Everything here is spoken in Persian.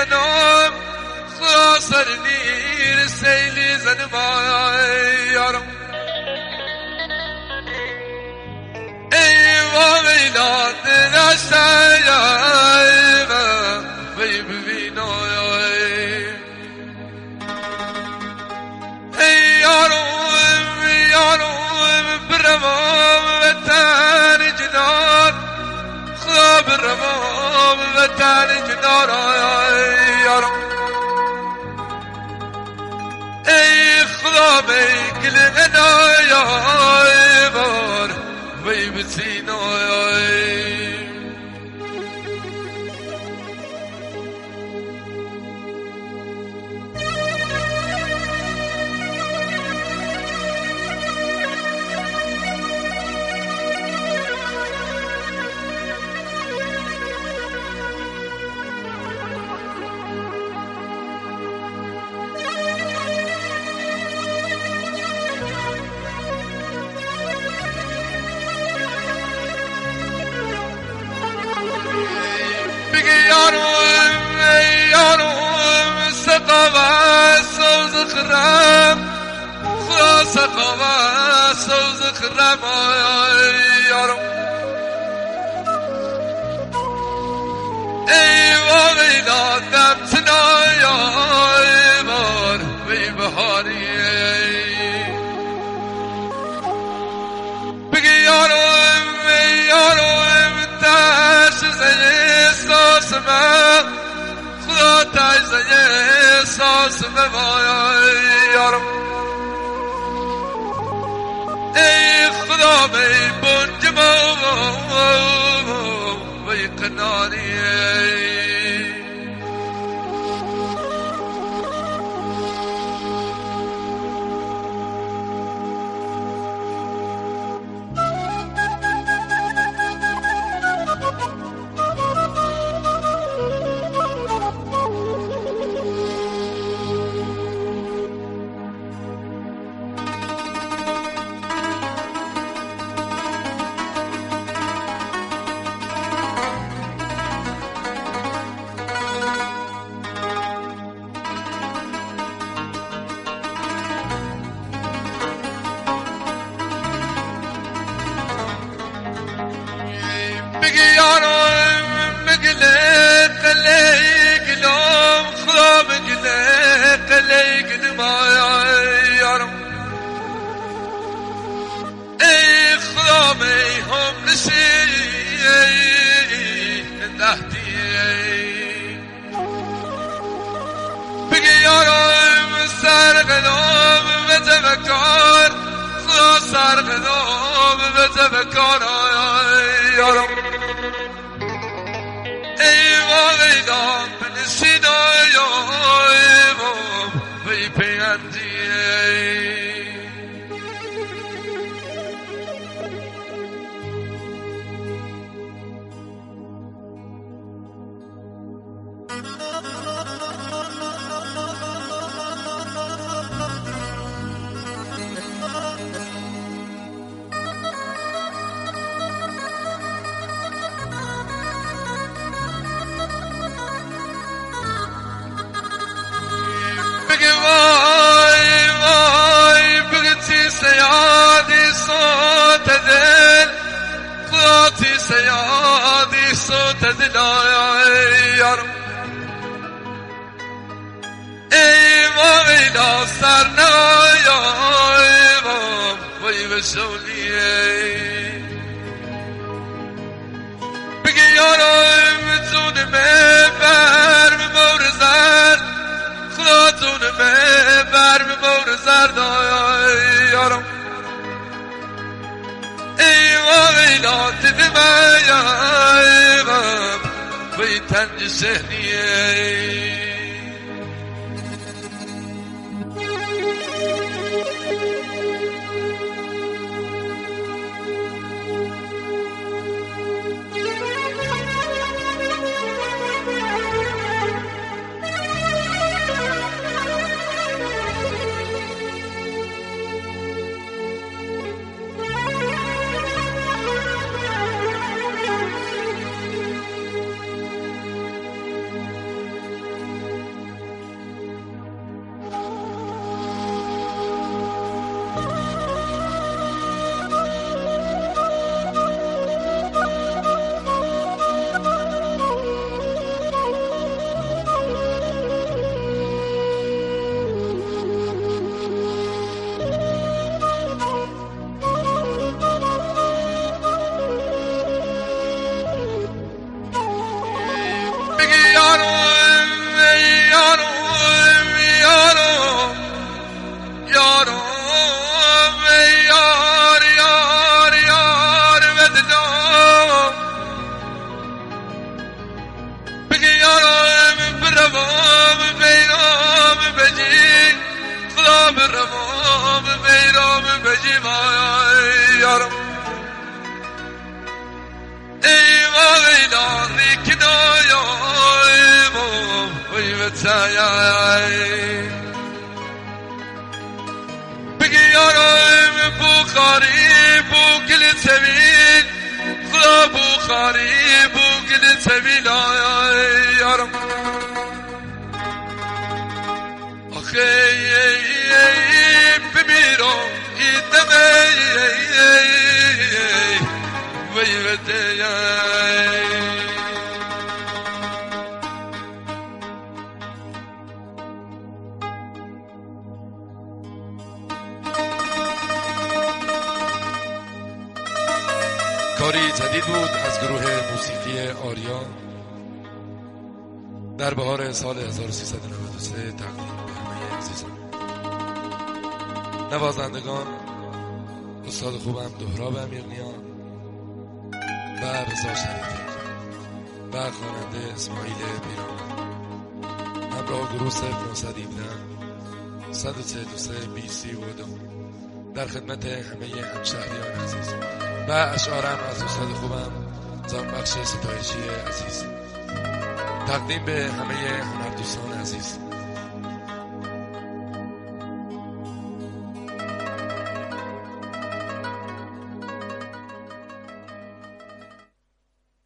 زنم خاصر نیر سیلی زنم یارم ای وامیلان داشتایم وی ببینایم ای یارم یارم برمام وطن جنار خواب برمام وطن جنار یارم ای خدا میکل غنای بار وی بسینای یارم سقاوة سوز خرام خلاص سقاوة سوز خرام یارم ای واغیلا دمتنا یار وی بهاری بگی یارم تاش زی ساسمه خدا تاش زی ساسمه یارم ای خدا می بنجمه وی قناری سرقدام بتفکر یارم ای واقعیدام بنشین آیم وی پیندی وای بگتی سیادی صوت دل خواتی سیادی صوت دل یارم ای واقعینا سر نایام وی بشولیه بگی یارم تون ببر بمورزن خداتون ببر بمورزن یارم ای واقعینا تدمایم وی تنج سهنیه ویلانی کنایم وی وتایی بگی یارم بخاری بو گل سویل خدا بخاری بو گل سویل یارم آخه بمیرم ایدمه وی وتایی کاری جدید بود از گروه موسیقی آریا در بهار سال 1393 تقدیم به همه عزیزان. نوازندگان استاد خوبم دهراب امیرنیان و رضا شریفی و خواننده اسماعیل پیرامون همراه گروه 0917 143 2032 در خدمت همه همشهریان عزیز و اشعارم از استاد خوبم جانبخش ستایشی عزیز تقدیم به همه هنردوستان عزیز.